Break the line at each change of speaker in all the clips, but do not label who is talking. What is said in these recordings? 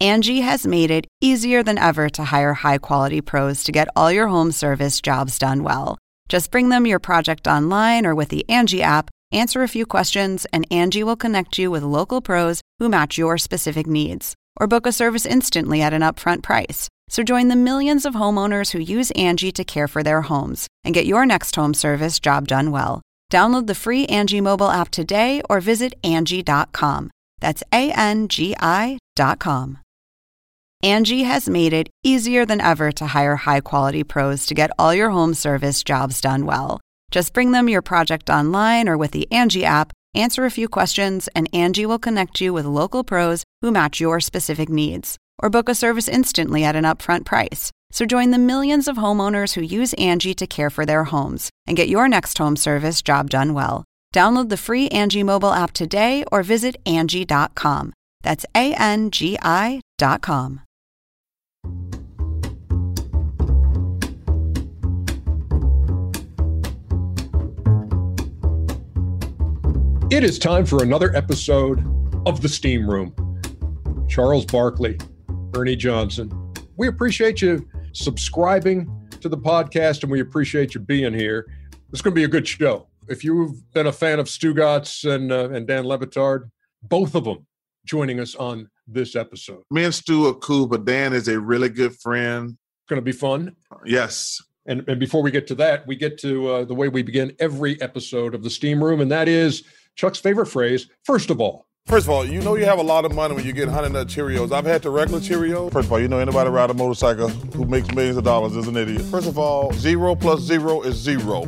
Angie has made it easier than ever to hire high-quality pros to get all your home service jobs done well. Just bring them your project online or with the Angie app, answer a few questions, and Angie will connect you with local pros who match your specific needs. Or book a service instantly at an upfront price. So join the millions of homeowners who use Angie to care for their homes and get your next home service job done well. Download the free Angie mobile app today or visit Angie.com. That's ANGI.com. Angie has made it easier than ever to hire high-quality pros to get all your home service jobs done well. Just bring them your project online or with the Angie app, answer a few questions, and Angie will connect you with local pros who match your specific needs. Or book a service instantly at an upfront price. So join the millions of homeowners who use Angie to care for their homes and get your next home service job done well. Download the free Angie mobile app today or visit Angie.com. That's ANGI.com.
It is time for another episode of The Steam Room. Charles Barkley, Ernie Johnson. We appreciate you subscribing to the podcast, and we appreciate you being here. It's going to be a good show. If you've been a fan of Stugotz and Dan Le Batard, both of them joining us on this episode.
Me and Stu are cool, but Dan is a really good friend.
It's going to be fun.
Yes.
And before we get to that, we get to the way we begin every episode of The Steam Room, and that is Chuck's favorite phrase, first of all.
First of all, you know you have a lot of money when you get Honey Nut Cheerios. I've had the regular Cheerios. First of all, you know anybody ride a motorcycle who makes millions of dollars is an idiot. First of all, 0 plus 0 is 0.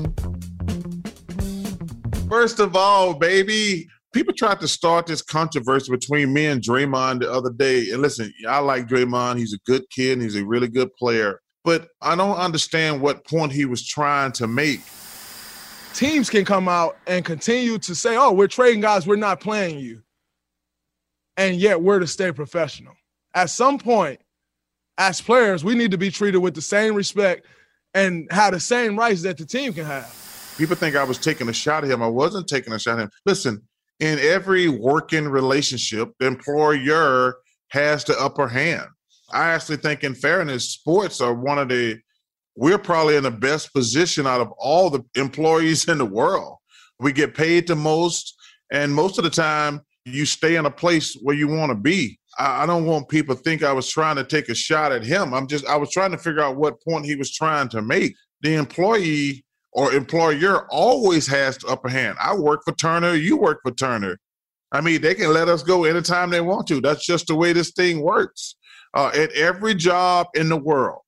First of all, baby, people tried to start this controversy between me and Draymond the other day. And listen, I like Draymond. He's a good kid and he's a really good player. But I don't understand what point he was trying to make.
Teams can come out and continue to say, oh, we're trading guys, we're not playing you. And yet we're to stay professional. At some point, as players, we need to be treated with the same respect and have the same rights that the team can have.
People think I was taking a shot at him. I wasn't taking a shot at him. Listen, in every working relationship, the employer has the upper hand. I actually think, in fairness, sports are we're probably in the best position out of all the employees in the world. We get paid the most, and most of the time, you stay in a place where you want to be. I don't want people to think I was trying to take a shot at him. I was trying to figure out what point he was trying to make. The employee or employer always has the upper hand. I work for Turner, you work for Turner. I mean, they can let us go anytime they want to. That's just the way this thing works. At every job in the world,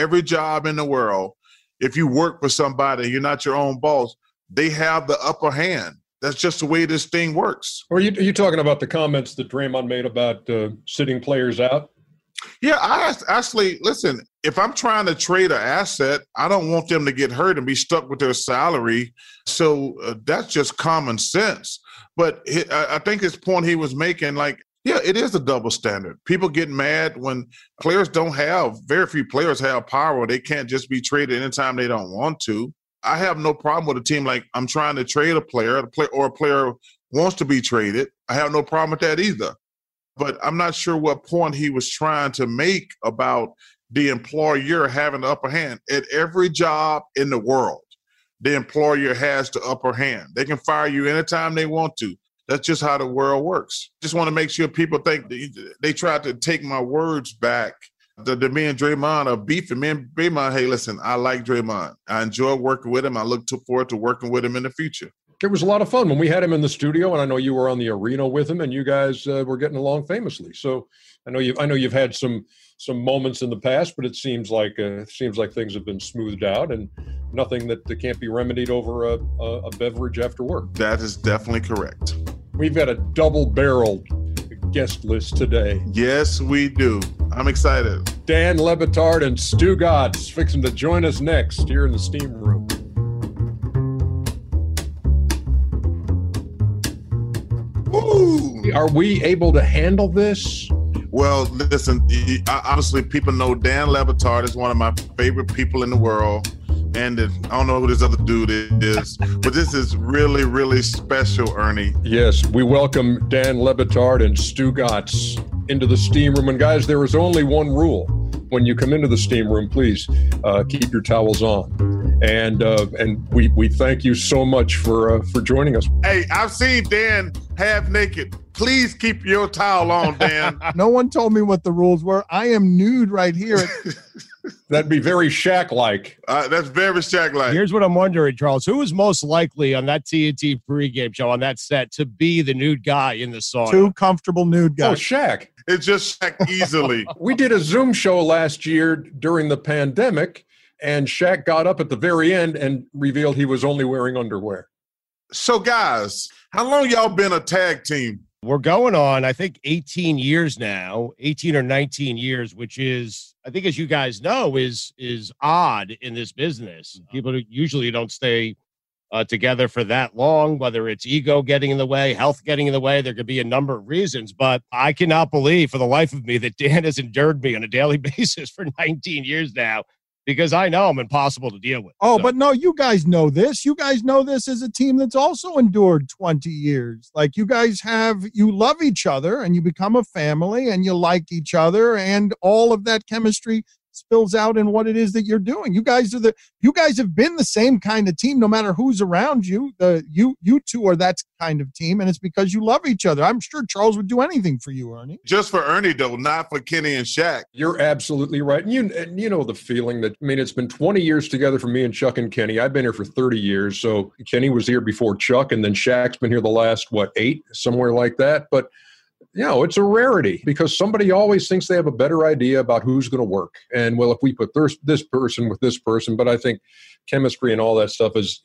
if you work for somebody, you're not your own boss, they have the upper hand. That's just the way this thing works.
Are you talking about the comments that Draymond made about sitting players out?
Yeah, listen, if I'm trying to trade an asset, I don't want them to get hurt and be stuck with their salary. So that's just common sense. But I think his point he was making, yeah, it is a double standard. People get mad when players very few players have power. They can't just be traded anytime they don't want to. I have no problem with a team I'm trying to trade a player or a player wants to be traded. I have no problem with that either. But I'm not sure what point he was trying to make about the employer having the upper hand. At every job in the world, the employer has the upper hand. They can fire you anytime they want to. That's just how the world works. Just want to make sure people think they tried to take my words back. The me and Draymond are beefing. Me and Draymond, hey, listen, I like Draymond. I enjoy working with him. I look forward to working with him in the future.
It was a lot of fun when we had him in the studio, and I know you were on the arena with him, and you guys were getting along famously. So I know you've had some moments in the past, but it seems like things have been smoothed out, and nothing that can't be remedied over a beverage after work.
That is definitely correct.
We've got a double-barreled guest list today.
Yes, we do. I'm excited.
Dan Le Batard and Stugotz fixing to join us next here in the Steam Room.
Ooh.
Are we able to handle this?
Well, listen, honestly, people know Dan Le Batard is one of my favorite people in the world. And I don't know who this other dude is, but this is really, really special, Ernie.
Yes, we welcome Dan Le Batard and Stugotz into the steam room. And guys, there is only one rule. When you come into the steam room, please keep your towels on. And we thank you so much for joining us.
Hey, I've seen Dan half naked. Please keep your towel on, Dan.
No one told me what the rules were. I am nude right here.
That'd be very Shaq-like.
That's very Shaq-like.
Here's what I'm wondering, Charles. Who is most likely on that TNT pregame show, on that set, to be the nude guy in the sauna?
Two comfortable nude
Oh,
guys.
Shaq.
It's just Shaq easily.
We did a Zoom show last year during the pandemic, and Shaq got up at the very end and revealed he was only wearing underwear.
So, guys, how long y'all been a tag team?
We're going on, I think, 18 years now, 18 or 19 years, which is, I think, as you guys know, is odd in this business. People usually don't stay together for that long, whether it's ego getting in the way, health getting in the way. There could be a number of reasons, but I cannot believe for the life of me that Dan has endured me on a daily basis for 19 years now, because I know I'm impossible to deal with.
Oh, but no, you guys know this. You guys know this as a team that's also endured 20 years. Like, you guys you love each other and you become a family and you like each other, and all of that chemistry spills out in what it is that you're doing. You guys have been the same kind of team no matter who's around you. You two are that kind of team, and it's because you love each other. I'm sure Charles would do anything for you, Ernie.
Just for Ernie, though, not for Kenny and Shaq.
You're absolutely right. And you know the feeling that, I mean, it's been 20 years together for me and Chuck and Kenny. I've been here for 30 years. So Kenny was here before Chuck, and then Shaq's been here the last, 8, somewhere like that. But it's a rarity because somebody always thinks they have a better idea about who's going to work. And, well, if we put this person with this person, but I think chemistry and all that stuff is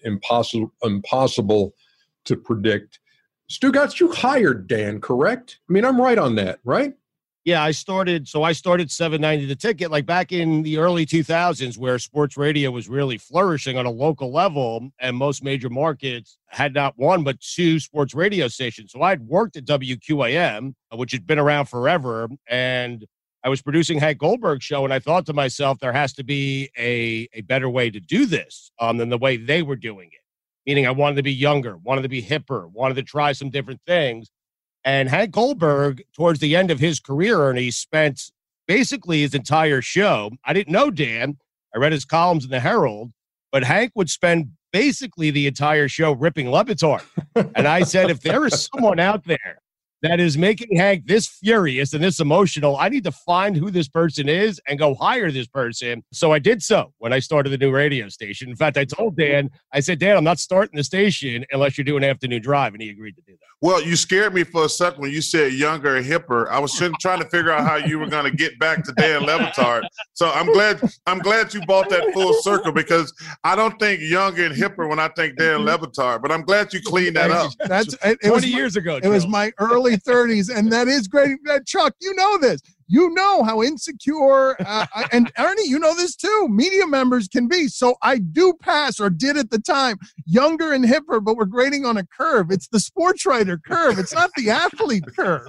impossible to predict. Stugotz, you hired Dan, correct? I mean, I'm right on that, right?
Yeah, I started $7.90 the ticket, like back in the early 2000s, where sports radio was really flourishing on a local level, and most major markets had not one but 2 sports radio stations. So I'd worked at WQAM, which had been around forever, and I was producing Hank Goldberg's show, and I thought to myself, there has to be a better way to do this than the way they were doing it. Meaning I wanted to be younger, wanted to be hipper, wanted to try some different things. And Hank Goldberg, towards the end of his career, Ernie, spent basically his entire show. I didn't know Dan. I read his columns in the Herald, but Hank would spend basically the entire show ripping Le Batard. And I said, if there is someone out there that is making Hank this furious and this emotional, I need to find who this person is and go hire this person. So I did so when I started the new radio station. In fact, I told Dan, I said, Dan, I'm not starting the station unless you're doing afternoon drive. And he agreed to do that.
Well, you scared me for a second when you said younger and hipper. I was trying to figure out how you were going to get back to Dan Le Batard. So I'm glad you brought that full circle, because I don't think younger and hipper when I think Dan Le Batard, but I'm glad you cleaned that up.
That's
20 years ago.
It was my early 30s, and that is great. Chuck, you know this. You know how insecure, and Ernie, you know this too, media members can be. So I do pass, or did at the time, younger and hipper, but we're grading on a curve. It's the sports writer curve. It's not the athlete curve.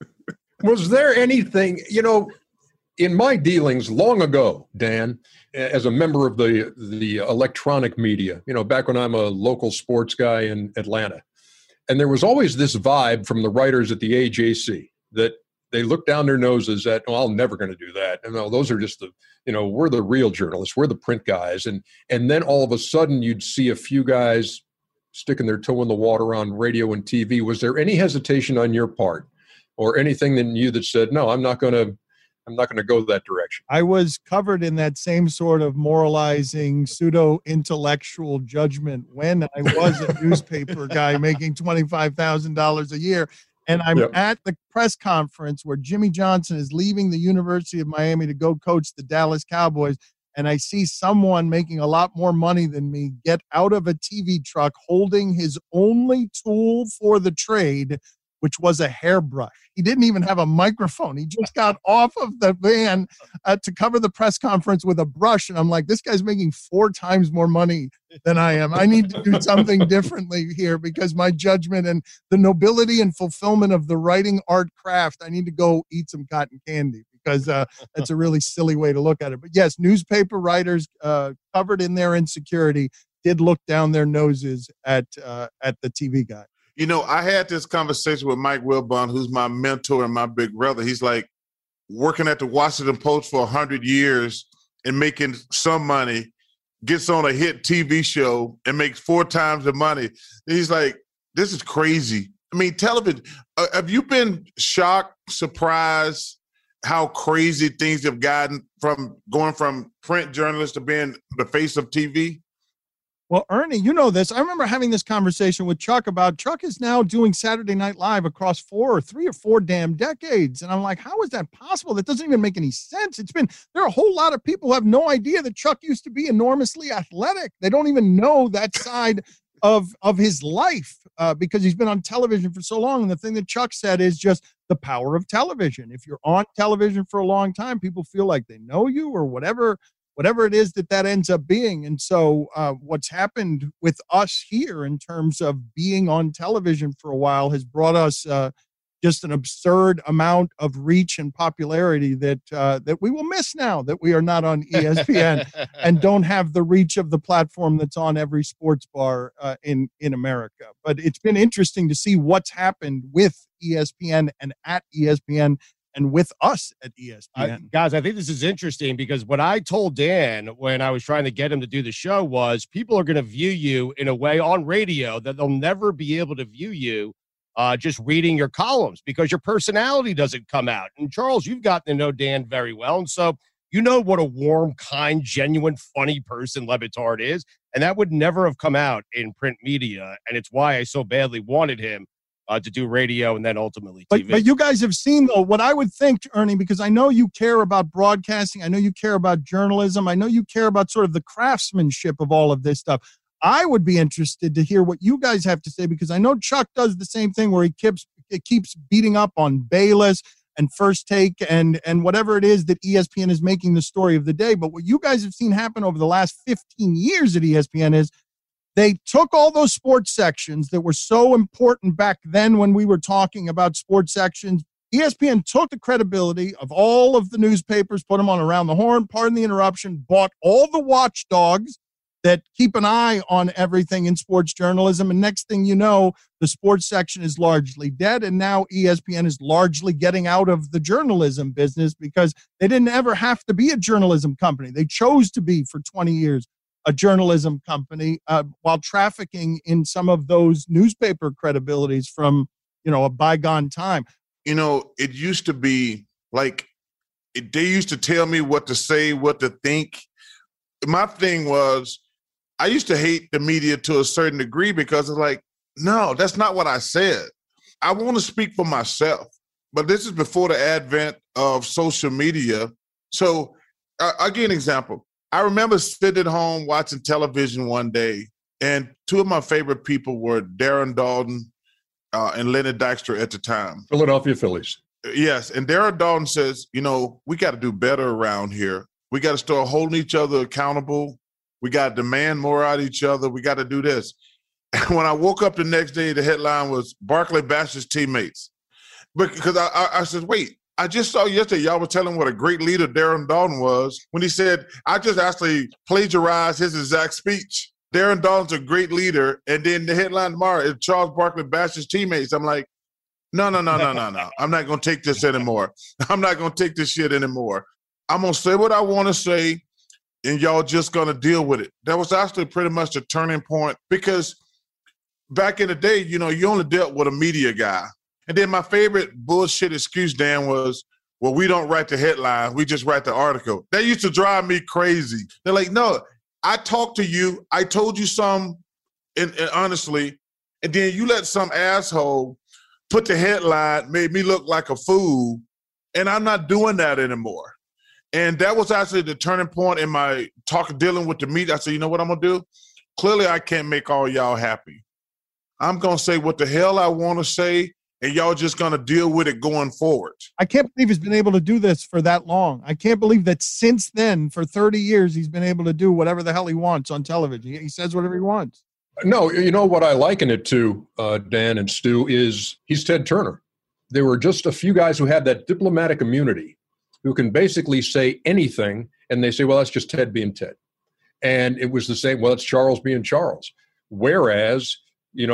Was there anything, in my dealings long ago, Dan, as a member of the electronic media, back when I'm a local sports guy in Atlanta, and there was always this vibe from the writers at the AJC that they look down their noses at, oh, I'm never going to do that. And those are just we're the real journalists. We're the print guys. And then all of a sudden you'd see a few guys sticking their toe in the water on radio and TV. Was there any hesitation on your part or anything in you that said, no, I'm not going to go that direction?
I was covered in that same sort of moralizing, pseudo-intellectual judgment when I was a newspaper guy making $25,000 a year. And I'm at the press conference where Jimmy Johnson is leaving the University of Miami to go coach the Dallas Cowboys. And I see someone making a lot more money than me get out of a TV truck holding his only tool for the trade, which was a hairbrush. He didn't even have a microphone. He just got off of the van to cover the press conference with a brush. And I'm like, this guy's making 4 times more money than I am. I need to do something differently here, because my judgment and the nobility and fulfillment of the writing art craft, I need to go eat some cotton candy, because that's a really silly way to look at it. But yes, newspaper writers covered in their insecurity did look down their noses at the TV guy.
You know, I had this conversation with Mike Wilbon, who's my mentor and my big brother. He's like working at the Washington Post for 100 years and making some money, gets on a hit TV show and makes 4 times the money. And he's like, this is crazy. I mean, television, have you been shocked, surprised how crazy things have gotten from going from print journalists to being the face of TV?
Well, Ernie, you know this. I remember having this conversation with Chuck about Chuck is now doing Saturday Night Live across 3 or 4 damn decades. And I'm like, how is that possible? That doesn't even make any sense. There are a whole lot of people who have no idea that Chuck used to be enormously athletic. They don't even know that side of his life because he's been on television for so long. And the thing that Chuck said is just the power of television. If you're on television for a long time, people feel like they know you or whatever it is that ends up being. And so what's happened with us here in terms of being on television for a while has brought us just an absurd amount of reach and popularity that we will miss now that we are not on ESPN and don't have the reach of the platform that's on every sports bar in America. But it's been interesting to see what's happened with ESPN and at ESPN and with us at ESPN.
Guys, I think this is interesting because what I told Dan when I was trying to get him to do the show was people are going to view you in a way on radio that they'll never be able to view you just reading your columns because your personality doesn't come out. And Charles, you've gotten to know Dan very well. And so you know what a warm, kind, genuine, funny person Le Batard is. And that would never have come out in print media. And it's why I so badly wanted him to do radio and then ultimately TV.
But you guys have seen, though, what I would think, Ernie, because I know you care about broadcasting. I know you care about journalism. I know you care about sort of the craftsmanship of all of this stuff. I would be interested to hear what you guys have to say because I know Chuck does the same thing where he keeps beating up on Bayless and First Take and whatever it is that ESPN is making the story of the day. But what you guys have seen happen over the last 15 years at ESPN is they took all those sports sections that were so important back then when we were talking about sports sections. ESPN took the credibility of all of the newspapers, put them on Around the Horn, pardon the interruption, bought all the watchdogs that keep an eye on everything in sports journalism. And next thing you know, the sports section is largely dead. And now ESPN is largely getting out of the journalism business because they didn't ever have to be a journalism company. They chose to be for 20 years a journalism company while trafficking in some of those newspaper credibilities from, a bygone time.
It used to be like they used to tell me what to say, what to think. My thing was I used to hate the media to a certain degree because it's like, no, that's not what I said. I want to speak for myself. But this is before the advent of social media. So I'll give you an example. I remember sitting at home watching television one day, and 2 of my favorite people were Darren Dalton and Lenny Dykstra at the time.
Philadelphia Phillies.
Yes, and Darren Dalton says, we got to do better around here. We got to start holding each other accountable. We got to demand more out of each other. We got to do this. And when I woke up the next day, the headline was Barclay bashes teammates. Because I said, wait. I just saw yesterday y'all were telling what a great leader Darren Dalton was when he said, I just actually plagiarized his exact speech. Darren Dalton's a great leader. And then the headline tomorrow is Charles Barkley bashes teammates. I'm like, no. I'm not going to take this anymore. I'm not going to take this shit anymore. I'm going to say what I want to say, and y'all just going to deal with it. That was actually pretty much the turning point because back in the day, you only dealt with a media guy. And then my favorite bullshit excuse, Dan, was, well, we don't write the headline. We just write the article. That used to drive me crazy. They're like, no, I talked to you. I told you some, and honestly, and then you let some asshole put the headline, made me look like a fool, and I'm not doing that anymore. And that was actually the turning point in my dealing with the media. I said, you know what I'm going to do? Clearly, I can't make all y'all happy. I'm going to say what the hell I want to say, and y'all just going to deal with it going forward.
I can't believe he's been able to do this for that long. I can't believe that since then, for 30 years, he's been able to do whatever the hell he wants on television. He says whatever he wants.
No, what I liken it to, Dan and Stu, is he's Ted Turner. There were just a few guys who had that diplomatic immunity who can basically say anything, and they say, well, that's just Ted being Ted. And it was the same, well, it's Charles being Charles. Whereas,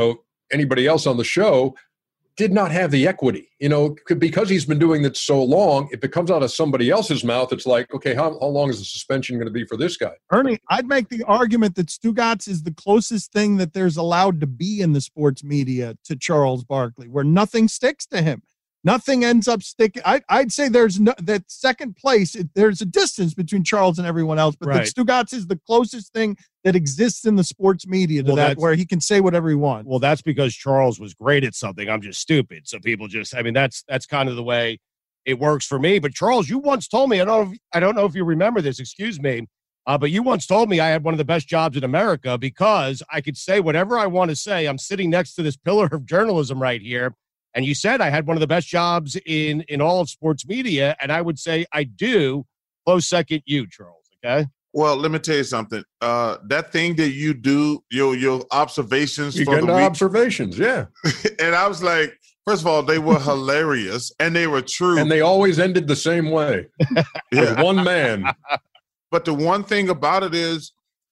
anybody else on the show, did not have the equity. Because he's been doing it so long, if it comes out of somebody else's mouth, it's like, okay, how long is the suspension going to be for this guy?
Ernie, I'd make the argument that Stugotz is the closest thing that there's allowed to be in the sports media to Charles Barkley, where nothing sticks to him. Nothing ends up sticking. I'd say there's that second place. There's a distance between Charles and everyone else, but right. Stugotz is the closest thing that exists in the sports media to that, where he can say whatever he wants.
Well, that's because Charles was great at something. I'm just stupid. So people that's kind of the way it works for me. But Charles, you once told me, I don't know if you remember this, excuse me, but you once told me I had one of the best jobs in America because I could say whatever I want to say. I'm sitting next to this pillar of journalism right here. And you said I had one of the best jobs in all of sports media, and I would say I do. Close second, you, Charles. Okay.
Well, let me tell you something. That thing that you do, your observations
for the week. Observations, yeah.
And I was like, first of all, they were hilarious, and they were true,
and they always ended the same way. With one man.
But the one thing about it is,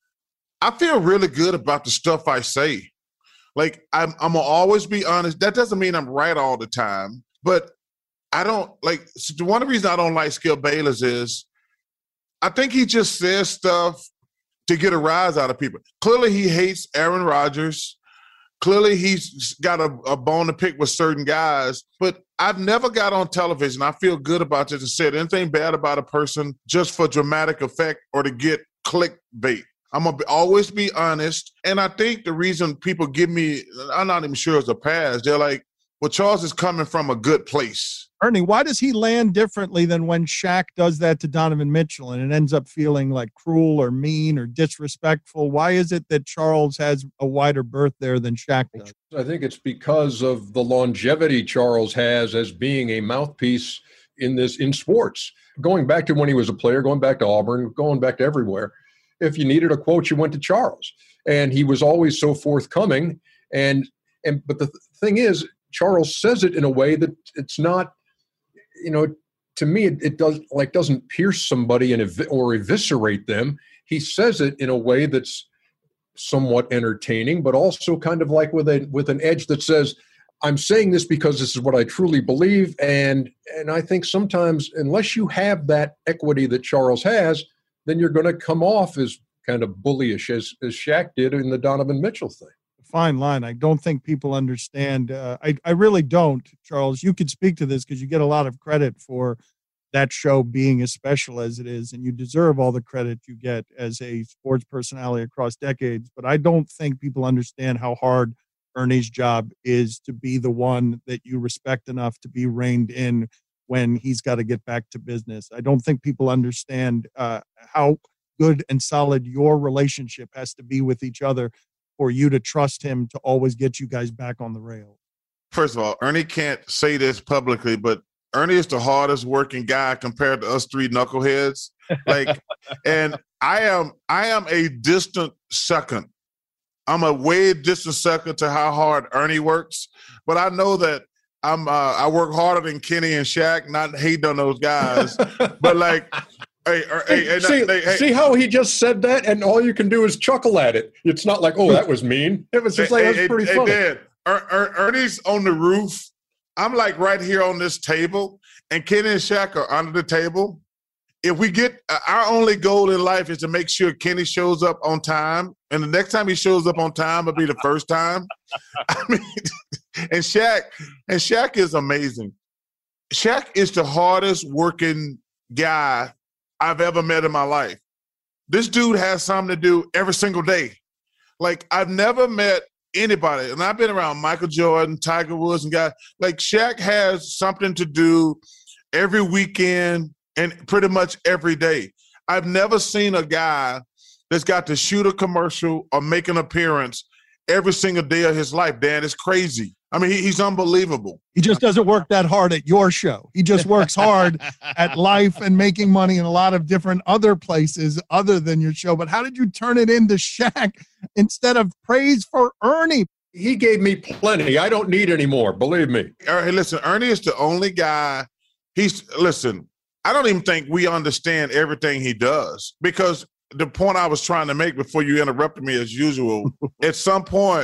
I feel really good about the stuff I say. Like, I'm going to always be honest. That doesn't mean I'm right all the time. But I don't, like, so one of the reasons I don't like Skip Bayless is I think he just says stuff to get a rise out of people. Clearly, he hates Aaron Rodgers. Clearly, he's got a bone to pick with certain guys. But I've never got on television. I feel good about it and said anything bad about a person just for dramatic effect or to get clickbait. I'm going to always be honest. And I think the reason people give me, I'm not even sure it's a pass, they're like, well, Charles is coming from a good place.
Ernie, why does he land differently than when Shaq does that to Donovan Mitchell and it ends up feeling like cruel or mean or disrespectful? Why is it that Charles has a wider berth there than Shaq does?
I think it's because of the longevity Charles has as being a mouthpiece in sports. Going back to when he was a player, going back to Auburn, going back to everywhere. If you needed a quote, you went to Charles, and he was always so forthcoming. But the thing is, Charles says it in a way that it's not, to me, it doesn't pierce somebody or eviscerate them. He says it in a way that's somewhat entertaining, but also kind of like with an edge that says, I'm saying this because this is what I truly believe. And I think sometimes, unless you have that equity that Charles has, then you're going to come off as kind of bullyish as Shaq did in the Donovan Mitchell thing.
Fine line. I don't think people understand. I really don't, Charles. You could speak to this because you get a lot of credit for that show being as special as it is, and you deserve all the credit you get as a sports personality across decades. But I don't think people understand how hard Ernie's job is to be the one that you respect enough to be reined in when he's got to get back to business. I don't think people understand how good and solid your relationship has to be with each other for you to trust him to always get you guys back on the rails.
First of all, Ernie can't say this publicly, but Ernie is the hardest working guy compared to us three knuckleheads. And I am a distant second. I'm a way distant second to how hard Ernie works, but I know that I work harder than Kenny and Shaq, not hating on those guys, but like,
see how he just said that, and all you can do is chuckle at it. It's not like, oh, that was mean. It was just like, that's pretty funny.
Ernie's on the roof. I'm like right here on this table, and Kenny and Shaq are under the table. If we get our only goal in life is to make sure Kenny shows up on time, and the next time he shows up on time will be the first time. I mean, and Shaq is amazing. Shaq is the hardest working guy I've ever met in my life. This dude has something to do every single day. Like, I've never met anybody, and I've been around Michael Jordan, Tiger Woods, and guys. Like, Shaq has something to do every weekend and pretty much every day. I've never seen a guy that's got to shoot a commercial or make an appearance every single day of his life. Dan, it's crazy. I mean, he's unbelievable.
He just doesn't work that hard at your show. He just works hard at life and making money in a lot of different other places other than your show. But how did you turn it into Shaq instead of praise for Ernie?
He gave me plenty. I don't need any more, believe me.
Hey, listen, Ernie is the only guy. Listen, I don't even think we understand everything he does, because the point I was trying to make before you interrupted me as usual, at some point,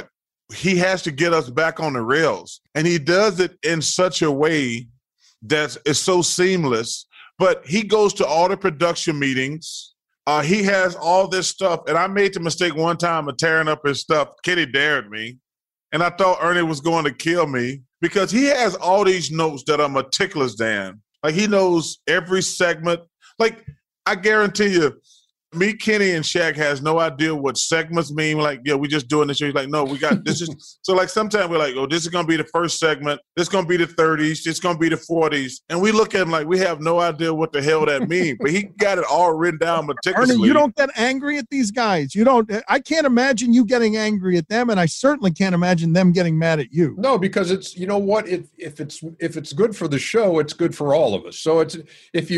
he has to get us back on the rails. And he does it in such a way that is so seamless. But he goes to all the production meetings. He has all this stuff. And I made the mistake one time of tearing up his stuff. Kenny dared me. And I thought Ernie was going to kill me because he has all these notes that are meticulous, Dan. Like, he knows every segment. Like, I guarantee you, me, Kenny, and Shaq has no idea what segments mean. Like, yeah, we just doing this. He's like, no, we got this. So, like, sometimes we're like, oh, this is going to be the first segment. This is going to be the 30s. This is going to be the 40s. And we look at him like we have no idea what the hell that means. But he got it all written down meticulously.
Ernie, you don't get angry at these guys. You don't. I can't imagine you getting angry at them, and I certainly can't imagine them getting mad at you.
No, because it's, you know what? If it's good for the show, it's good for all of us. So it's, if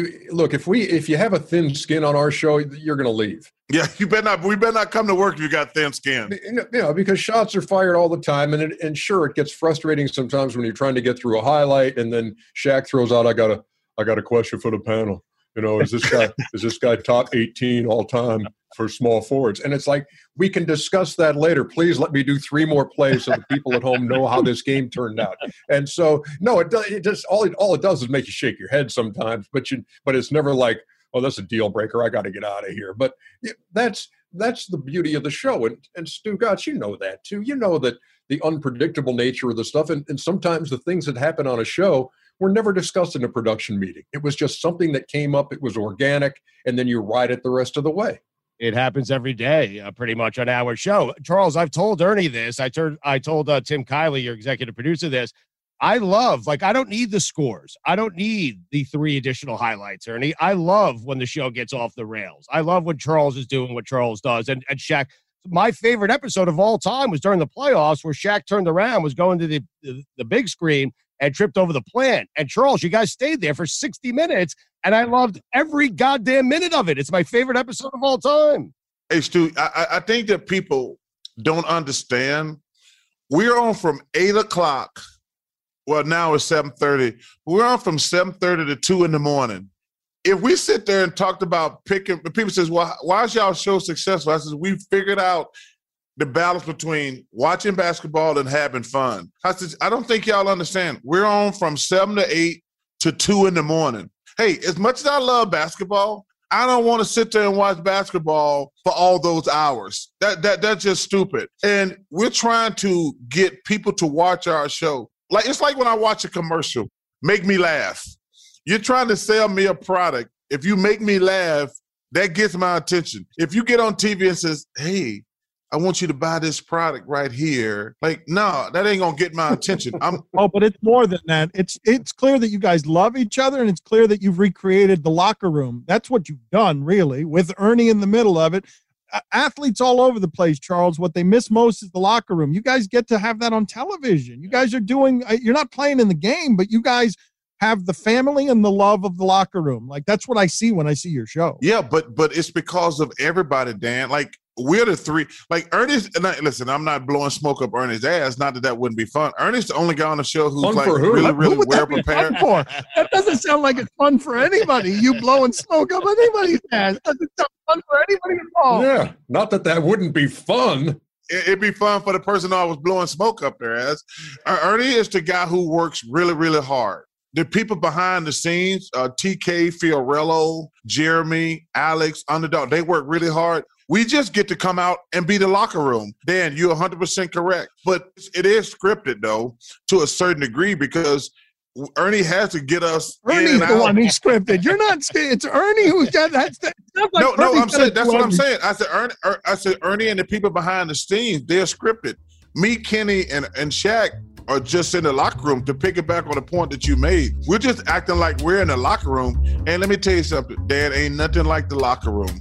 you have a thin skin on our show, you're going to leave.
Yeah, we better not come to work if you got thin skin.
You know, because shots are fired all the time, and sure, it gets frustrating sometimes when you're trying to get through a highlight, and then Shaq throws out, "I got a question for the panel. You know, is this guy top 18 all time for small forwards?" And it's like, we can discuss that later. Please let me do 3 more plays so the people at home know how this game turned out. And so, no, it just all it does is make you shake your head sometimes, but it's never like, oh, that's a deal breaker, I got to get out of here. But that's the beauty of the show. And Stu Gotts, you know that too. You know that the unpredictable nature of the stuff, and sometimes the things that happen on a show were never discussed in a production meeting. It was just something that came up. It was organic, and then you ride it the rest of the way.
It happens every day, pretty much on our show. Charles, I've told Ernie this. I told Tim Kiley, your executive producer, this. I don't need the scores. I don't need the 3 additional highlights, Ernie. I love when the show gets off the rails. I love when Charles is doing what Charles does. And Shaq, my favorite episode of all time was during the playoffs where Shaq turned around, was going to the big screen and tripped over the plant. And Charles, you guys stayed there for 60 minutes, and I loved every goddamn minute of it. It's my favorite episode of all time.
Hey, Stu, I think that people don't understand. We're on from 8 o'clock. Well, now it's 7:30. We're on from 7:30 to 2 in the morning. If we sit there and talked about picking, people says, well, why is y'all show successful? I said, we figured out the balance between watching basketball and having fun. I said, I don't think y'all understand. We're on from 7 to 8 to 2 in the morning. Hey, as much as I love basketball, I don't want to sit there and watch basketball for all those hours. That's just stupid. And we're trying to get people to watch our show. Like, it's like when I watch a commercial, make me laugh. You're trying to sell me a product. If you make me laugh, that gets my attention. If you get on TV and says, hey, I want you to buy this product right here. Like, no, that ain't going to get my attention.
But it's more than that. It's clear that you guys love each other, and it's clear that you've recreated the locker room. That's what you've done, really, with Ernie in the middle of it. Athletes all over the place, Charles. What they miss most is the locker room. You guys get to have that on television. You guys are you're not playing in the game, but you guys have the family and the love of the locker room. Like, that's what I see when I see your show.
Yeah, but it's because of everybody, Dan. Like, we're the 3. Like, Ernie's, and listen, I'm not blowing smoke up Ernie's ass. Not that would be fun. Ernie's the only guy on the show who's
fun
like
really
well prepared.
That doesn't sound like it's fun for anybody. You blowing smoke up anybody's ass. That doesn't sound fun for anybody involved.
Yeah, not that wouldn't be fun.
It'd be fun for the person who I was blowing smoke up their ass. Ernie is the guy who works really, really hard. The people behind the scenes, TK, Fiorello, Jeremy, Alex, Underdog, they work really hard. We just get to come out and be the locker room. Dan, you're 100% correct. But it is scripted, though, to a certain degree, because Ernie has to get us
Ernie's the one who's scripted. You're not. It's Ernie who's got that.
No, I'm saying that's what I'm saying. I said Ernie and the people behind the scenes, they're scripted. Me, Kenny, and Shaq are just in the locker room. To pick it back on the point that you made, we're just acting like we're in the locker room. And let me tell you something, Dan, ain't nothing like the locker room.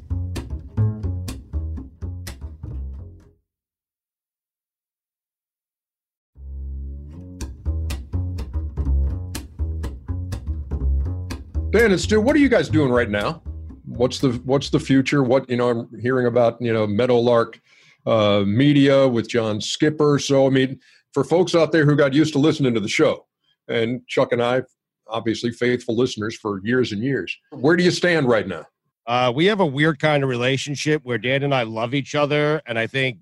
Dan and Stu, what are you guys doing right now? What's the future? I'm hearing about, Meadowlark Media with John Skipper. So, I mean, for folks out there who got used to listening to the show, and Chuck and I, obviously faithful listeners for years and years, where do you stand right now?
We have a weird kind of relationship where Dan and I love each other. And I think,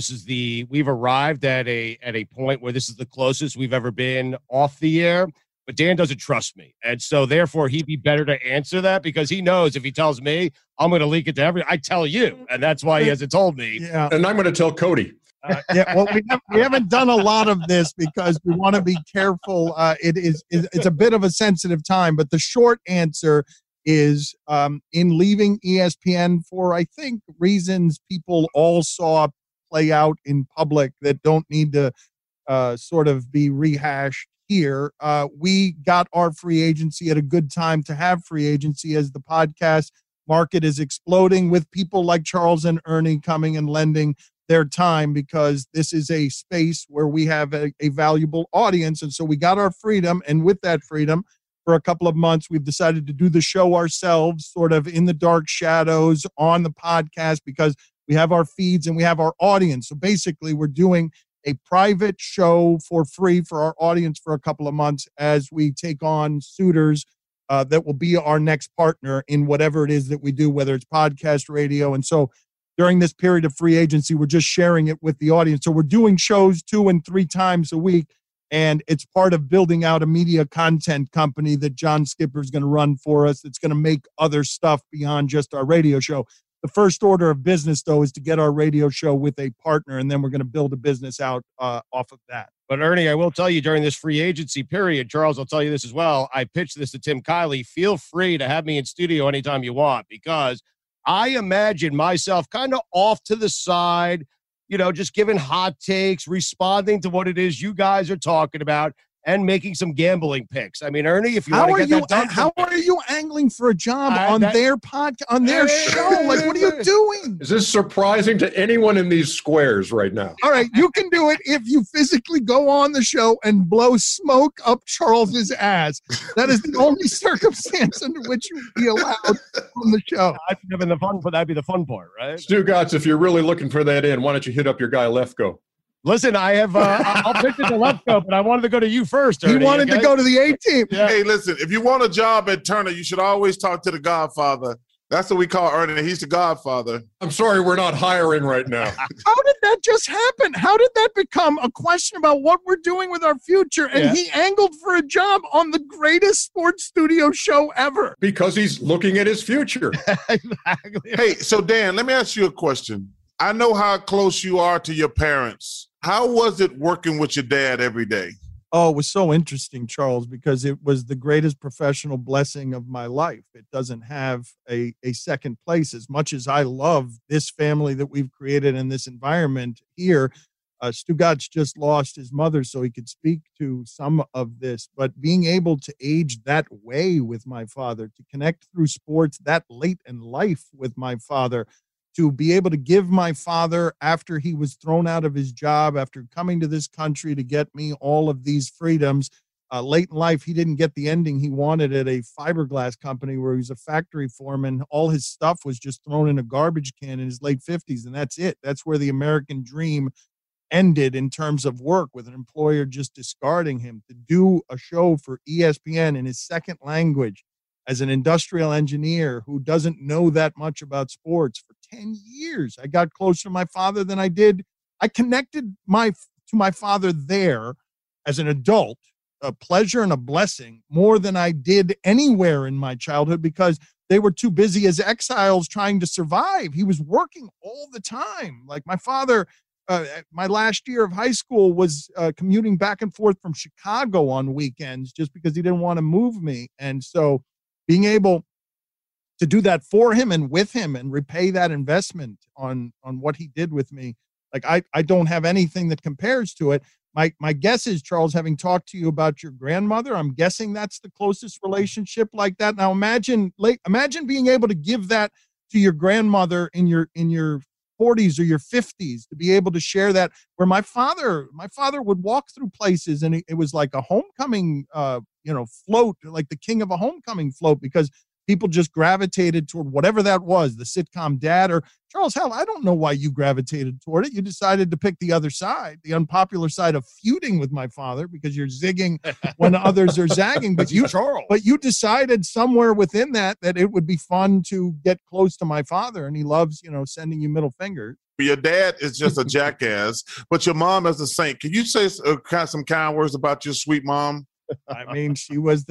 we've arrived at a point where this is the closest we've ever been off the air. But Dan doesn't trust me. And so therefore he'd be better to answer that because he knows if he tells me, I'm going to leak it to I tell you. And that's why he hasn't told me.
Yeah. And I'm going to tell Cody.
Well, we haven't done a lot of this because we want to be careful. It's a bit of a sensitive time, but the short answer is in leaving ESPN for, I think, reasons people all saw play out in public that don't need to sort of be rehashed here. We got our free agency at a good time to have free agency as the podcast market is exploding with people like Charles and Ernie coming and lending their time because this is a space where we have a valuable audience. And so we got our freedom. And with that freedom, for a couple of months, we've decided to do the show ourselves, sort of in the dark shadows on the podcast because we have our feeds and we have our audience. So basically, we're doing a private show for free for our audience for a couple of months as we take on suitors that will be our next partner in whatever it is that we do, whether it's podcast, radio. And so during this period of free agency, we're just sharing it with the audience. So we're doing shows 2 and 3 times a week. And it's part of building out a media content company that John Skipper is going to run for us. It's going to make other stuff beyond just our radio show. The first order of business, though, is to get our radio show with a partner, and then we're going to build a business out off of that.
But, Ernie, I will tell you during this free agency period, Charles, I'll tell you this as well. I pitched this to Tim Kiley. Feel free to have me in studio anytime you want because I imagine myself kind of off to the side, just giving hot takes, responding to what it is you guys are talking about, and making some gambling picks. I mean, Ernie, if you want to get that done.
How are you angling for a job on their podcast, on their show? Like, what are you doing?
Is this surprising to anyone in these squares right now?
All right, you can do it if you physically go on the show and blow smoke up Charles's ass. That is the only circumstance under which you would be allowed on the show.
That'd be the fun part, right?
Stugotz, if you're really looking for that in, why don't you hit up your guy Lefko?
Listen, I have. I'll pitch it to Lefko, but I wanted to go to you first. Ernie,
he wanted to go to the A-team.
Yeah. Hey, listen, if you want a job at Turner, you should always talk to the Godfather. That's what we call Ernie. He's the Godfather.
I'm sorry, we're not hiring right now.
How did that just happen? How did that become a question about what we're doing with our future? And he angled for a job on the greatest sports studio show ever.
Because he's looking at his future.
Exactly.
Hey, so Dan, let me ask you a question. I know how close you are to your parents. How was it working with your dad every day?
Oh, it was so interesting, Charles, because it was the greatest professional blessing of my life. It doesn't have a second place. As much as I love this family that we've created in this environment here, Stugotz just lost his mother, so he could speak to some of this. But being able to age that way with my father, to connect through sports that late in life with my father, to be able to give my father, after he was thrown out of his job, after coming to this country to get me all of these freedoms, late in life, he didn't get the ending he wanted at a fiberglass company where he was a factory foreman. All his stuff was just thrown in a garbage can in his late 50s, and that's it. That's where the American dream ended in terms of work, with an employer just discarding him. To do a show for ESPN in his second language, as an industrial engineer who doesn't know that much about sports for 10 years. I got closer to my father than I did. I connected to my father there as an adult, a pleasure and a blessing, more than I did anywhere in my childhood because they were too busy as exiles trying to survive. He was working all the time. Like my father, my last year of high school was commuting back and forth from Chicago on weekends just because he didn't want to move me. And so being able to do that for him and with him and repay that investment on what he did with me, like I don't have anything that compares to it. My guess is, Charles, having talked to you about your grandmother, I'm guessing that's the closest relationship like that. Now imagine being able to give that to your grandmother in your 40s or your 50s, to be able to share that, where my father would walk through places and it was like a homecoming float, like the king of a homecoming float, because people just gravitated toward whatever that was, the sitcom Dad or Charles, hell, I don't know why you gravitated toward it. You decided to pick the other side, the unpopular side of feuding with my father because you're zigging when others are zagging. But you decided somewhere within that it would be fun to get close to my father, and he loves, sending you middle fingers.
Your dad is just a jackass, but your mom is a saint. Can you say some kind words about your sweet mom?
I mean, she was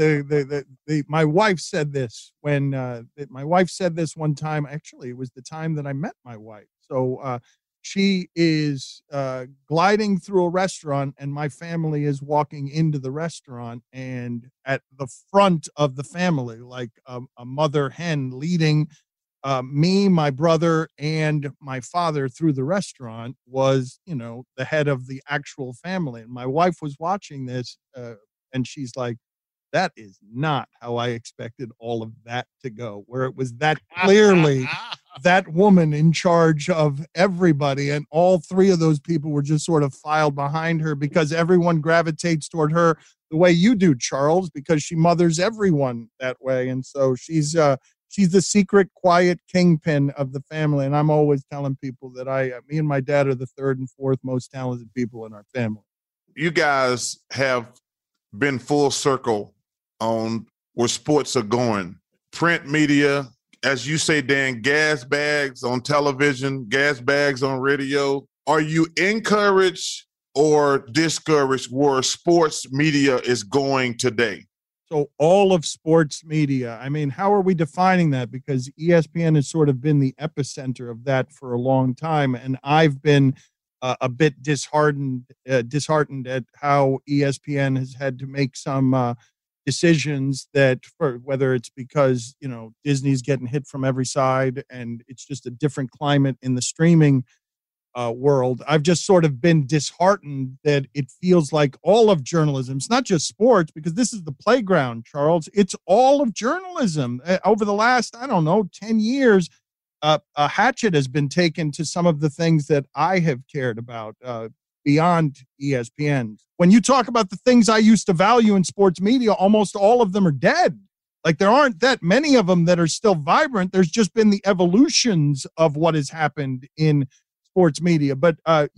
my wife said this when my wife said this one time. Actually, it was the time that I met my wife. So she is gliding through a restaurant, and my family is walking into the restaurant, and at the front of the family, like a mother hen leading me, my brother, and my father through the restaurant was, the head of the actual family. And my wife was watching this, and she's like, that is not how I expected all of that to go, where it was that clearly that woman in charge of everybody. And all three of those people were just sort of filed behind her because everyone gravitates toward her the way you do, Charles, because she mothers everyone that way. And so she's the secret, quiet kingpin of the family. And I'm always telling people that me and my dad are the third and fourth most talented people in our family.
You guys have been full circle on where sports are going. Print media, as you say, Dan, gas bags on television, gas bags on radio. Are you encouraged or discouraged where sports media is going today?
So all of sports media, I mean, how are we defining that? Because ESPN has sort of been the epicenter of that for a long time. And I've been a bit disheartened at how ESPN has had to make some decisions that, whether it's because, Disney's getting hit from every side and it's just a different climate in the streaming world. I've just sort of been disheartened that it feels like all of journalism, it's not just sports, because this is the playground, Charles. It's all of journalism. Over the last, 10 years, a hatchet has been taken to some of the things that I have cared about beyond ESPN. When you talk about the things I used to value in sports media, almost all of them are dead. Like, there aren't that many of them that are still vibrant. There's just been the evolutions of what has happened in sports media. But,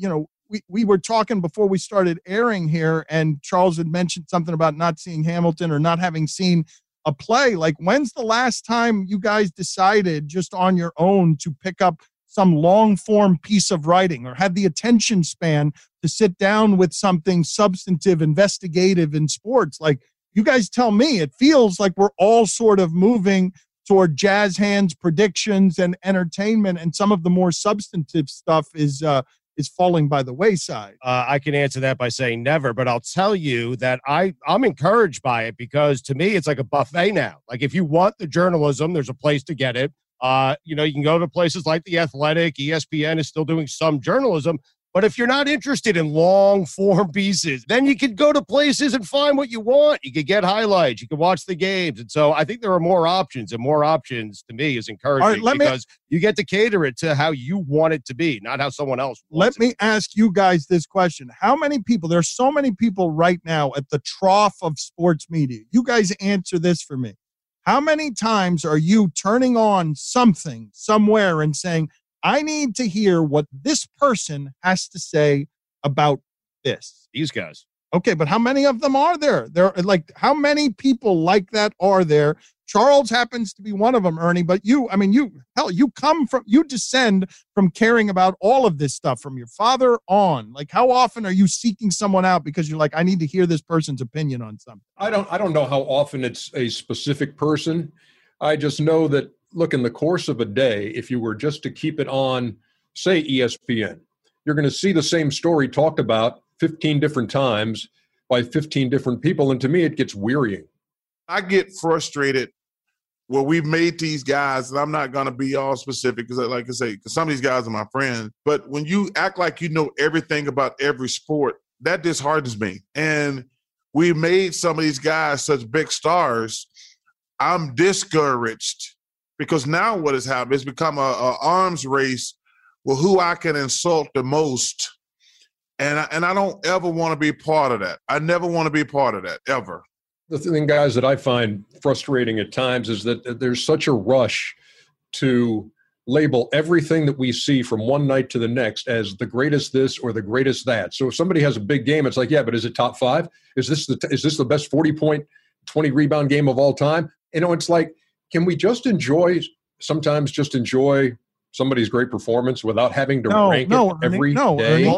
we were talking before we started airing here, and Charles had mentioned something about not seeing Hamilton or not having seen a play. Like, when's the last time you guys decided just on your own to pick up some long form piece of writing or had the attention span to sit down with something substantive, investigative in sports? Like, you guys tell me. It feels like we're all sort of moving toward jazz hands, predictions, and entertainment, and some of the more substantive stuff is falling by the wayside.
I can answer that by saying never, but I'll tell you that I'm encouraged by it, because to me, it's like a buffet now. Like, if you want the journalism, there's a place to get it. You can go to places like The Athletic. ESPN is still doing some journalism. But if you're not interested in long form pieces, then you can go to places and find what you want. You could get highlights. You can watch the games. And so I think there are more options, and more options to me is encouraging, because you get to cater it to how you want it to be, not how someone else wants it.
Let me ask you guys this question. How many people, there's so many people right now at the trough of sports media. You guys answer this for me. How many times are you turning on something somewhere and saying, I need to hear what this person has to say about this?
These guys.
Okay, but how many of them are there? How many people like that are there? Charles happens to be one of them, Ernie, but you descend from caring about all of this stuff from your father on. Like, how often are you seeking someone out because you're like, I need to hear this person's opinion on something?
I don't know how often it's a specific person. I just know that, look, in the course of a day, if you were just to keep it on, say, ESPN, you're going to see the same story talked about 15 different times by 15 different people. And to me, it gets wearying.
I get frustrated where we've made these guys, and I'm not going to be all specific because, like I say, because some of these guys are my friends, but when you act like you know everything about every sport, that disheartens me. And we made some of these guys such big stars. I'm discouraged, because now what has happened is become a arms race with who I can insult the most. And I don't ever want to be part of that. I never want to be part of that, ever.
The thing, guys, that I find frustrating at times is that there's such a rush to label everything that we see from one night to the next as the greatest this or the greatest that. So if somebody has a big game, it's like, yeah, but is it top 5? Is this the best 40-point, 20 rebound game of all time? It's like, can we just enjoy somebody's great performance without having to rank it every day?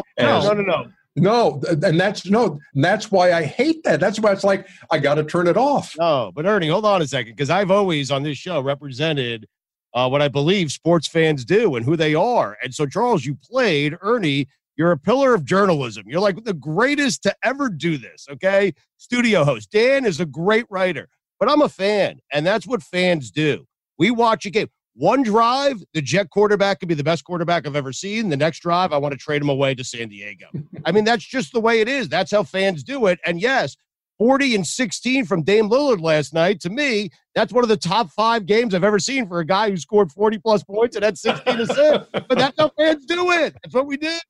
No, and that's why I hate that. That's why it's like, I got to turn it off.
No, but Ernie, hold on a second, because I've always on this show represented what I believe sports fans do and who they are. And so, Charles, you played. Ernie, you're a pillar of journalism. You're like the greatest to ever do this, okay? Studio host. Dan is a great writer, but I'm a fan, and that's what fans do. We watch a game. One drive, the Jet quarterback could be the best quarterback I've ever seen. The next drive, I want to trade him away to San Diego. I mean, that's just the way it is. That's how fans do it. And yes, 40-16 from Dame Lillard last night, to me, that's one of the top 5 games I've ever seen for a guy who scored 40-plus points and had 16 assists. But that's how fans do it. That's what we did.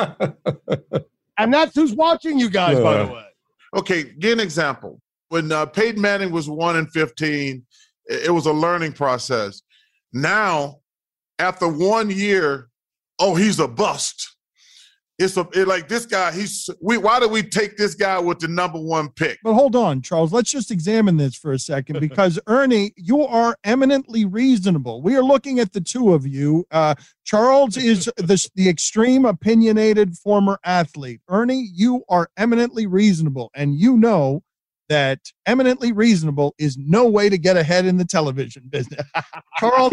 And that's who's watching you guys, by the way.
Okay, give an example. When Peyton Manning was 1-15, it was a learning process. Now, after 1 year, he's a bust. It's like this guy. Why do we take this guy with the number 1 pick?
But hold on, Charles. Let's just examine this for a second, because Ernie, you are eminently reasonable. We are looking at the two of you. Charles is the extreme opinionated former athlete. Ernie, you are eminently reasonable, and you know that eminently reasonable is no way to get ahead in the television business. Charles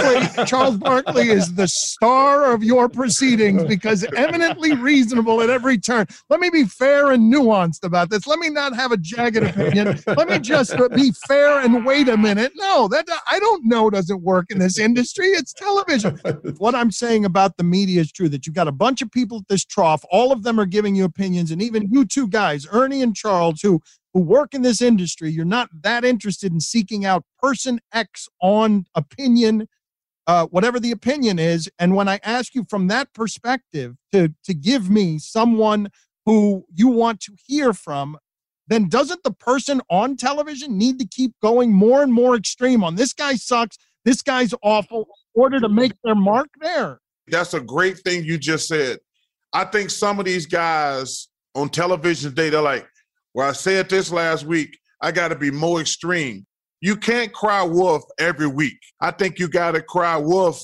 Barkley is the star of your proceedings because eminently reasonable at every turn. Let me be fair and nuanced about this. Let me not have a jagged opinion. Let me just be fair and wait a minute. No, that I don't know doesn't work in this industry. It's television. What I'm saying about the media is true, that you've got a bunch of people at this trough. All of them are giving you opinions, and even you two guys, Ernie and Charles, who work in this industry, you're not that interested in seeking out person X on opinion, whatever the opinion is. And when I ask you from that perspective to give me someone who you want to hear from, then doesn't the person on television need to keep going more and more extreme on this guy sucks, this guy's awful, in order to make their mark there?
That's a great thing you just said. I think some of these guys on television today, they're like, well, I said this last week, I got to be more extreme. You can't cry wolf every week. I think you got to cry wolf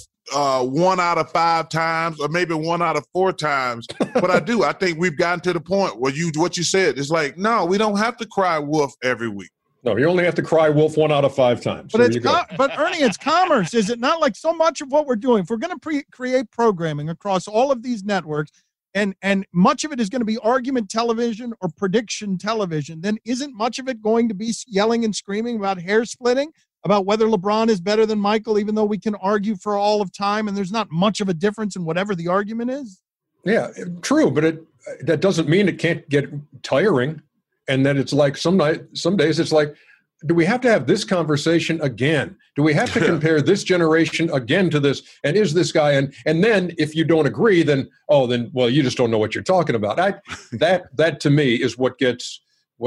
1 out of 5 times, or maybe 1 out of 4 times. But I think we've gotten to the point where what you said is like, no, we don't have to cry wolf every week.
No, you only have to cry wolf 1 out of 5 times.
But but Ernie, it's commerce, is it not? Like so much of what we're doing, if we're going to create programming across all of these networks, and much of it is going to be argument television or prediction television, then isn't much of it going to be yelling and screaming about hair splitting, about whether LeBron is better than Michael, even though we can argue for all of time and there's not much of a difference in whatever the argument is?
Yeah, true. But that doesn't mean it can't get tiring. And then it's like some days it's like, do we have to have this conversation again? Do we have to compare this generation again to this? And is this guy? And then if you don't agree, then you just don't know what you're talking about. That to me is what gets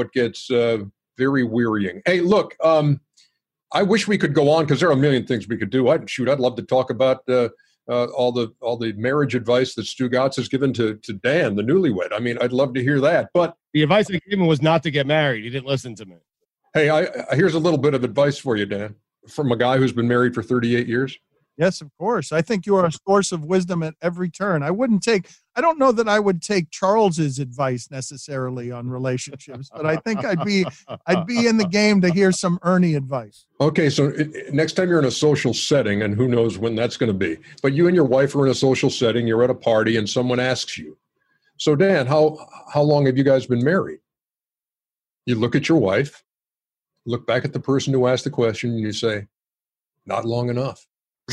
very wearying. Hey, look, I wish we could go on because there are a million things we could do. I'd love to talk about all the marriage advice that Stugotz has given to Dan, the newlywed. I mean, I'd love to hear that. But
the advice I gave him was not to get married. He didn't listen to me.
Hey, here's a little bit of advice for you, Dan, from a guy who's been married for 38 years.
Yes, of course. I think you are a source of wisdom at every turn. I don't know that I would take Charles's advice necessarily on relationships, but I think I'd be in the game to hear some Ernie advice.
Okay, so next time you're in a social setting, and who knows when that's going to be, but you and your wife are in a social setting, you're at a party, and someone asks you, so Dan, how long have you guys been married? You look at your wife, look back at the person who asked the question, and you say, not long enough.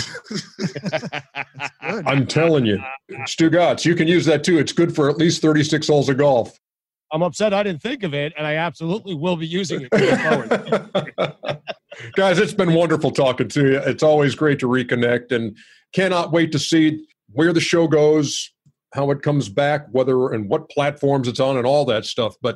I'm telling you, Stugotz, you can use that too. It's good for at least 36 holes of golf.
I'm upset I didn't think of it, and I absolutely will be using it going forward.
Guys, it's been wonderful talking to you. It's always great to reconnect, and cannot wait to see where the show goes, how it comes back, whether and what platforms it's on, and all that stuff. But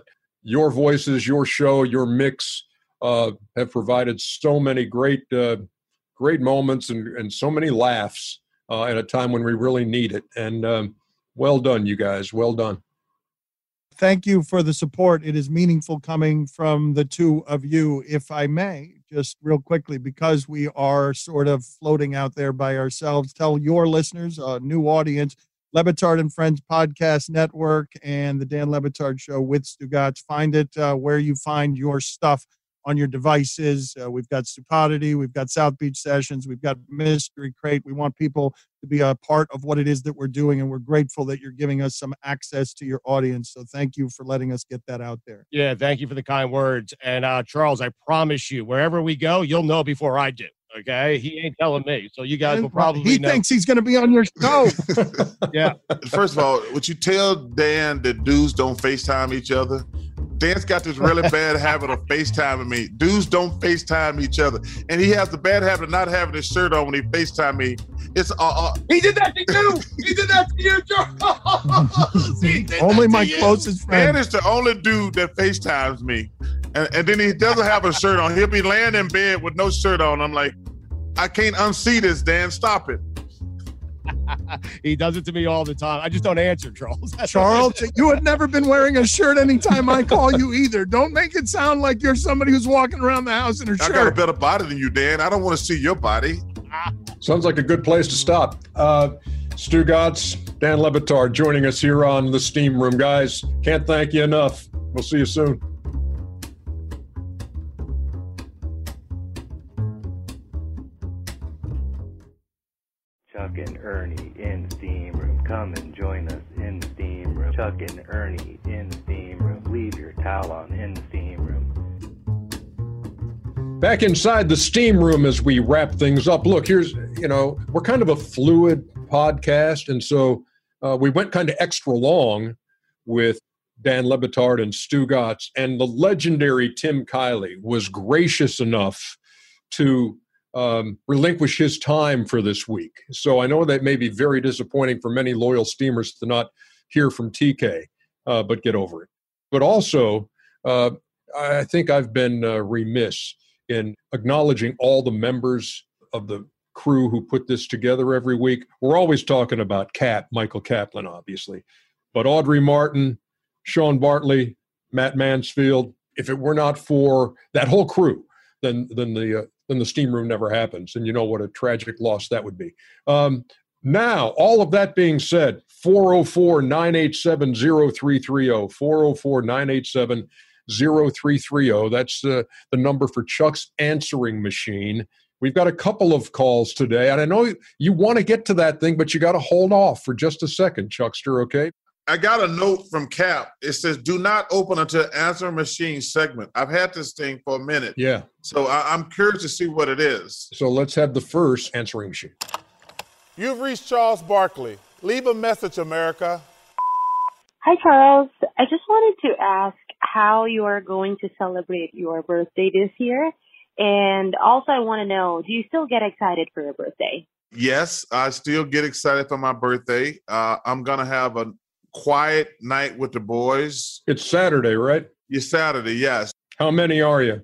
your voices, your show, your mix have provided so many great moments and so many laughs at a time when we really need it. And well done, you guys. Well done.
Thank you for the support. It is meaningful coming from the two of you. If I may, just real quickly, because we are sort of floating out there by ourselves, tell your listeners, a new audience, Le Batard and Friends Podcast Network and the Dan Le Batard Show with Stugotz. Find it where you find your stuff on your devices. We've got Stupidity, we've got South Beach Sessions, we've got Mystery Crate. We want people to be a part of what it is that we're doing, and we're grateful that you're giving us some access to your audience. So thank you for letting us get that out there.
Yeah, thank you for the kind words. And Charles, I promise you, wherever we go, you'll know before I do. Okay, he ain't telling me, so you guys will probably
know. He thinks he's going to be on your show.
Yeah.
First of all, would you tell Dan that dudes don't FaceTime each other? Dan's got this really bad habit of FaceTiming me. Dudes don't FaceTime each other. And he has the bad habit of not having his shirt on when he FaceTime me. It's
he did that to you. He did that to you, Charles.
Only my closest friend.
Dan is the only dude that FaceTimes me. And then he doesn't have a shirt on. He'll be laying in bed with no shirt on. I'm like, I can't unsee this, Dan. Stop it.
He does it to me all the time. I just don't answer, Charles.
Charles, you have never been wearing a shirt anytime I call you either. Don't make it sound like you're somebody who's walking around the house in a shirt.
I got a better body than you, Dan. I don't want to see your body.
Sounds like a good place to stop. Stugotz, Dan Le Batard joining us here on the Steam Room. Guys, can't thank you enough. We'll see you soon.
Chuck and Ernie in the Steam Room. Come and join us in the Steam Room. Chuck and Ernie in the Steam Room. Leave your towel on in the Steam Room.
Back inside the Steam Room as we wrap things up. Look, here's, we're kind of a fluid podcast, and so we went kind of extra long with Dan Le Batard and Stugotz, and the legendary Tim Kiley was gracious enough to relinquish his time for this week. So I know that may be very disappointing for many loyal Steamers to not hear from TK, but get over it. But also, I think I've been remiss in acknowledging all the members of the crew who put this together every week. We're always talking about Michael Kaplan, obviously, but Audrey Martin, Sean Bartley, Matt Mansfield. If it were not for that whole crew, then the Steam Room never happens. And you know what a tragic loss that would be. Now, all of that being said, 404-987-0330, 404-987-0330. That's the number for Chuck's answering machine. We've got a couple of calls today, and I know you want to get to that thing, but you got to hold off for just a second, Chuckster, okay?
I got a note from Cap. It says, do not open until answer machine segment. I've had this thing for a minute.
Yeah.
So I'm curious to see what it is.
So let's have the first answering machine.
You've reached Charles Barkley. Leave a message, America.
Hi, Charles. I just wanted to ask how you are going to celebrate your birthday this year. And also I want to know, do you still get excited for your birthday?
Yes, I still get excited for my birthday. I'm going to have a quiet night with the boys.
It's Saturday, right?
It's Saturday, yes.
How many are you?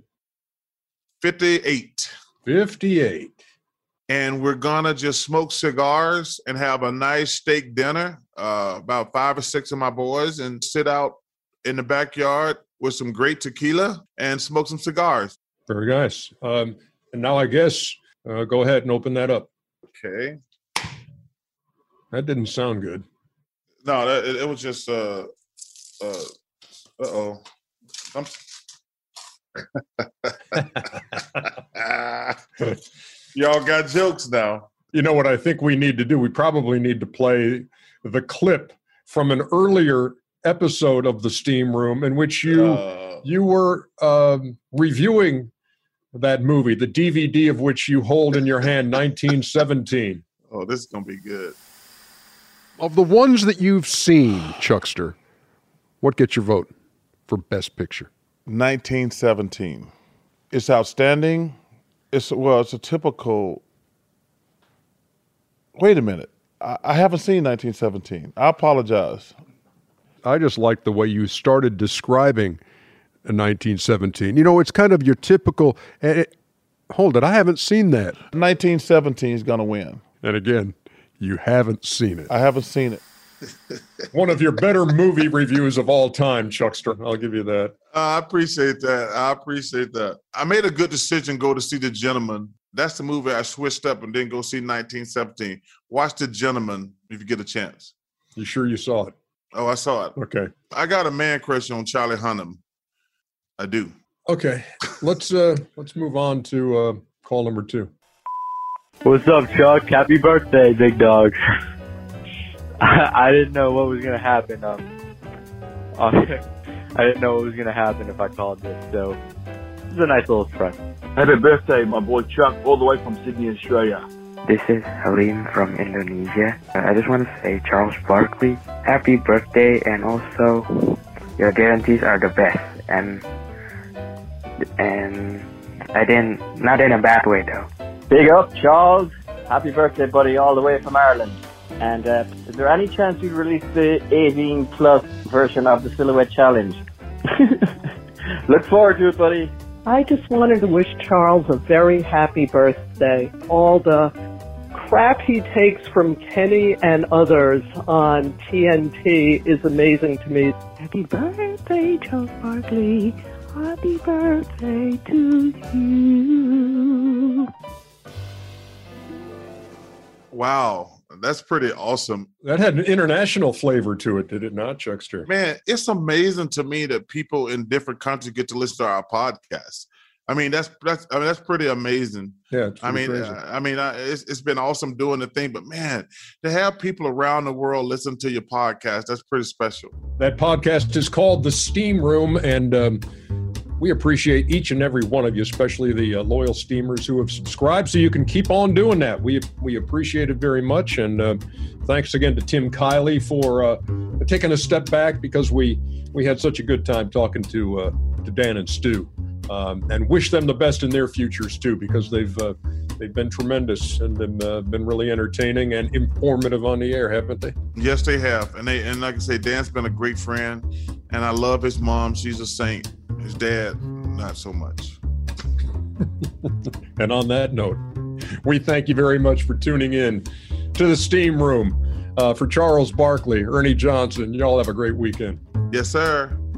58.
58.
And we're going to just smoke cigars and have a nice steak dinner, about 5 or 6 of my boys, and sit out in the backyard with some great tequila and smoke some cigars.
Very nice. And now I guess go ahead and open that up.
Okay.
That didn't sound good.
No, it was just, uh-oh. Y'all got jokes now.
You know what I think we need to do? We probably need to play the clip from an earlier episode of the Steam Room in which you were reviewing that movie, the DVD of which you hold in your hand, 1917.
Oh, this is going to be good.
Of the ones that you've seen, Chuckster, what gets your vote for Best Picture?
1917. It's outstanding. It's a typical. Wait a minute. I haven't seen 1917. I apologize.
I just like the way you started describing in 1917. You know, it's kind of your typical. Hold it, I haven't seen that.
1917 is going to win.
And again, you haven't seen it.
I haven't seen it.
One of your better movie reviews of all time, Chuckster. I'll give you that.
I appreciate that. I made a good decision go to see The Gentleman. That's the movie I switched up and didn't go see 1917. Watch The Gentleman if you get a chance.
You sure you saw it?
Oh, I saw it.
Okay.
I got a man crush on Charlie Hunnam. I do.
Okay. Let's move on to call number 2.
What's up, Chuck? Happy birthday, big dog. I didn't know what was going to happen. I didn't know what was going to happen if I called this, so it's a nice little surprise.
Happy birthday, my boy Chuck, all the way from Sydney, Australia.
This is Halim from Indonesia. I just want to say, Charles Barkley, happy birthday, and also your guarantees are the best. And not in a bad way though.
Big up, Charles. Happy birthday, buddy, all the way from Ireland. And is there any chance you release the 18-plus version of the Silhouette Challenge? Look forward to it, buddy.
I just wanted to wish Charles a very happy birthday. All the crap he takes from Kenny and others on TNT is amazing to me.
Happy birthday, Charles Barkley. Happy birthday to you.
Wow. That's pretty awesome.
That had an international flavor to it, did it not, Chuckster?
Man, it's amazing to me that people in different countries get to listen to our podcast. I mean, that's pretty amazing.
Yeah, it's pretty crazy.
It's been awesome doing the thing, but man, to have people around the world listen to your podcast, that's pretty special.
That podcast is called The Steam Room, and we appreciate each and every one of you, especially the loyal steamers who have subscribed, so you can keep on doing that. We appreciate it very much, and thanks again to Tim Kiley for taking a step back, because we had such a good time talking to Dan and Stu, and wish them the best in their futures too, because they've been tremendous and been really entertaining and informative on the air, haven't they?
Yes, they have, and like I say, Dan's been a great friend, and I love his mom. She's a saint. His dad, not so much.
And on that note, we thank you very much for tuning in to the Steam Room. For Charles Barkley, Ernie Johnson, y'all have a great weekend.
Yes, sir.